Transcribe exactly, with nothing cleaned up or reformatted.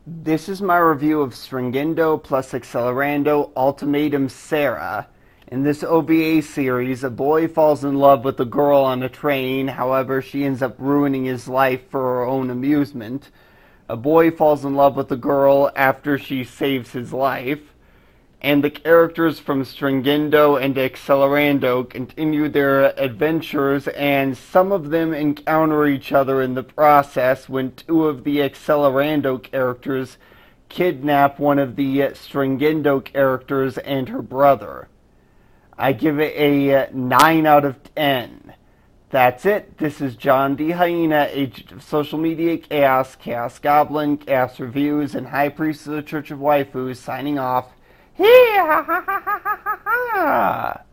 This is my review of Stringendo plus Accelerando Ultimatum Sarah. In this O V A series, a boy falls in love with a girl on a train, however she ends up ruining his life for her own amusement. A boy falls in love with a girl after she saves his life. And the characters from Stringendo and Accelerando continue their adventures, and some of them encounter each other in the process when two of the Accelerando characters kidnap one of the Stringendo characters and her brother. I give it a nine out of ten. That's it. This is John D. Hyena, agent of social media chaos, Chaos Goblin, Chaos Reviews, and High Priest of the Church of Waifus, signing off. Hee ha ha ha ha ha ha!